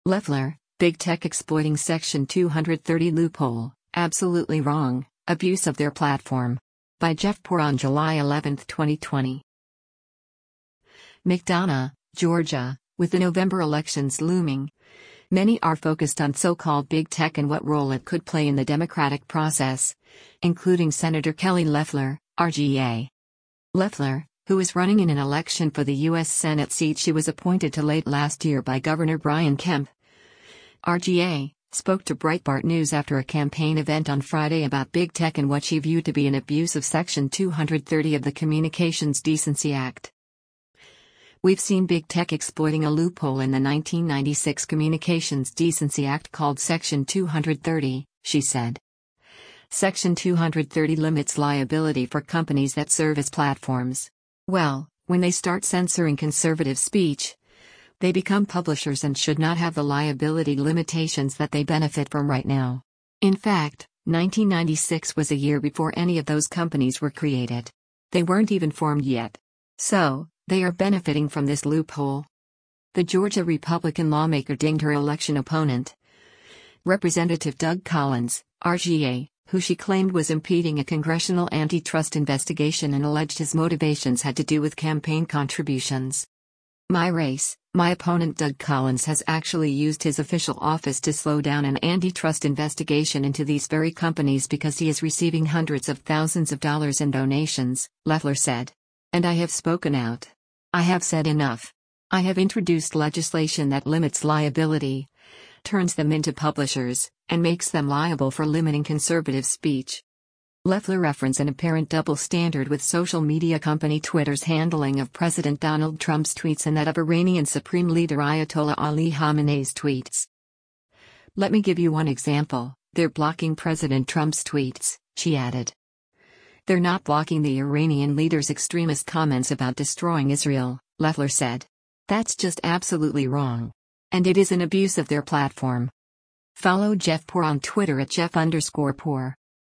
Leffler, Big Tech exploiting Section 230 loophole, absolutely wrong, abuse of their platform. By Jeff Poor on July 11, 2020. McDonough, Georgia, with the November elections looming. Many are focused on so-called big tech and what role it could play in the democratic process, including Senator Kelly Loeffler, RGA. Loeffler, who is running in an election for the U.S. Senate seat she was appointed to late last year by Governor Brian Kemp, RGA, spoke to Breitbart News after a campaign event on Friday about big tech and what she viewed to be an abuse of Section 230 of the Communications Decency Act. We've seen big tech exploiting a loophole in the 1996 Communications Decency Act called Section 230, she said. Section 230 limits liability for companies that serve as platforms. Well, when they start censoring conservative speech, they become publishers and should not have the liability limitations that they benefit from right now. In fact, 1996 was a year before any of those companies were created. They weren't even formed yet. So, they are benefiting from this loophole. The Georgia Republican lawmaker dinged her election opponent, Representative Doug Collins, RGA, who she claimed was impeding a congressional antitrust investigation and alleged his motivations had to do with campaign contributions. My race, my opponent Doug Collins has actually used his official office to slow down an antitrust investigation into these very companies because he is receiving hundreds of thousands of dollars in donations, Loeffler said. And I have spoken out. I have said enough. I have introduced legislation that limits liability, turns them into publishers, and makes them liable for limiting conservative speech. Loeffler referenced an apparent double standard with social media company Twitter's handling of President Donald Trump's tweets and that of Iranian Supreme Leader Ayatollah Ali Khamenei's tweets. Let me give you one example. They're blocking President Trump's tweets, she added. They're not blocking the Iranian leader's extremist comments about destroying Israel, Loeffler said. That's just absolutely wrong. And it is an abuse of their platform. Follow Jeff Poor on Twitter at Jeff_Poor.